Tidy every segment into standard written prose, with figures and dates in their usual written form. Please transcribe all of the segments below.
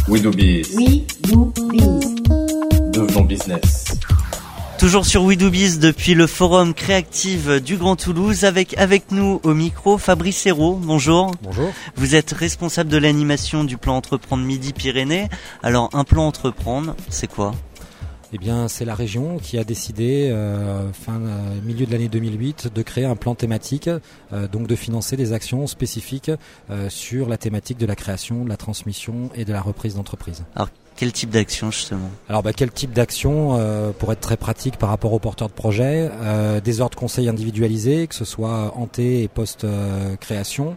We do biz. We do biz. Devenons business. Toujours sur We Do Biz depuis le forum Créactive du Grand Toulouse avec nous au micro Fabrice Hérault. Bonjour. Bonjour. Vous êtes responsable de l'animation du plan Entreprendre Midi-Pyrénées. Alors un plan Entreprendre, c'est quoi ? Eh bien, c'est la région qui a décidé, milieu de l'année 2008, de créer un plan thématique, donc de financer des actions spécifiques sur la thématique de la création, de la transmission et de la reprise d'entreprise. Alors, quel type d'action justement ? Alors, quel type d'action, pour être très pratique par rapport aux porteurs de projets, des ordres conseils individualisés, que ce soit ante et post-création.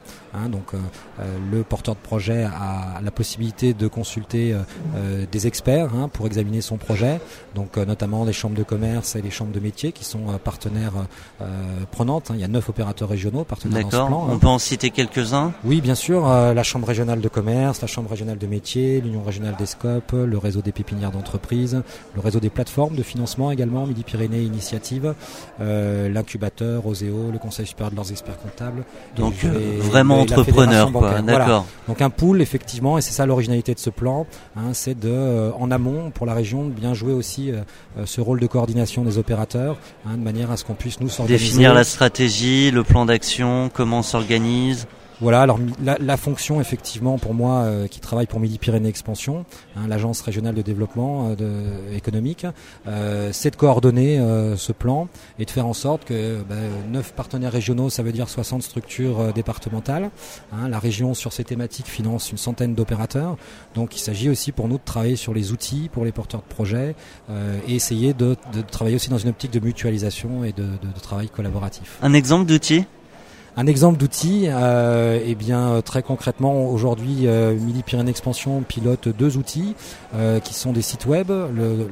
Le porteur de projet a la possibilité de consulter des experts pour examiner son projet, donc notamment les chambres de commerce et les chambres de métiers qui sont partenaires prenantes. Il y a 9 opérateurs régionaux partenaires dans ce plan. On peut en citer quelques-uns ? Oui, bien sûr, la chambre régionale de commerce, la chambre régionale de métiers, l'union régionale des scopes, le réseau des pépinières d'entreprise, le réseau des plateformes de financement également, Midi-Pyrénées Initiative, l'incubateur, Oseo, le conseil supérieur de leurs experts comptables. Donc vraiment entrepreneur, quoi. D'accord. Voilà. Donc un pool, effectivement, et c'est ça l'originalité de ce plan, c'est de, en amont, pour la région, de bien jouer aussi ce rôle de coordination des opérateurs, de manière à ce qu'on puisse nous s'organiser. Définir la stratégie, le plan d'action, comment on s'organise. Voilà, alors la fonction effectivement pour moi qui travaille pour Midi-Pyrénées Expansion, l'agence régionale de développement économique, c'est de coordonner ce plan et de faire en sorte que 9 partenaires régionaux, ça veut dire 60 structures départementales. La région sur ces thématiques finance une centaine d'opérateurs, donc il s'agit aussi pour nous de travailler sur les outils pour les porteurs de projets et essayer de travailler aussi dans une optique de mutualisation et de travail collaboratif. Un exemple d'outil ? Un exemple d'outil, très concrètement aujourd'hui Midi-Pyrénées Expansion pilote 2 outils qui sont des sites web, le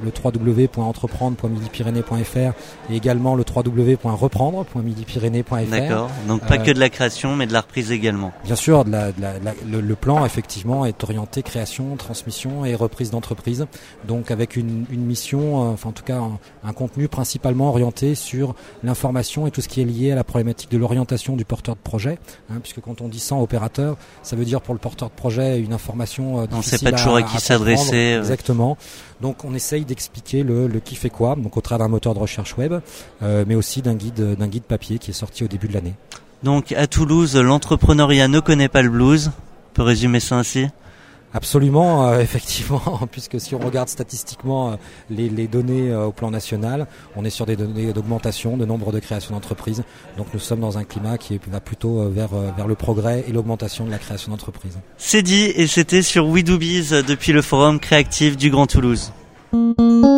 www.entreprendre.midipyrénées.fr et également le www.reprendre.midipyrénées.fr. D'accord, donc pas que de la création mais de la reprise également. Bien sûr, le plan effectivement est orienté création, transmission et reprise d'entreprise, donc avec une mission, en tout cas un contenu principalement orienté sur l'information et tout ce qui est lié à la problématique de l'orientation du porteur de projet, puisque quand on dit 100 opérateurs, ça veut dire pour le porteur de projet une information difficile. On ne sait pas toujours à qui s'adresser. Exactement. Donc on essaye d'expliquer le qui fait quoi, donc au travers d'un moteur de recherche web, mais aussi d'un guide papier qui est sorti au début de l'année. Donc à Toulouse, l'entrepreneuriat ne connaît pas le blues. On peut résumer ça ainsi ? Absolument, effectivement, puisque si on regarde statistiquement les données au plan national, on est sur des données d'augmentation de nombre de créations d'entreprises. Donc nous sommes dans un climat qui va plutôt vers le progrès et l'augmentation de la création d'entreprises. C'est dit et c'était sur We Do Biz depuis le forum Créactive du Grand Toulouse.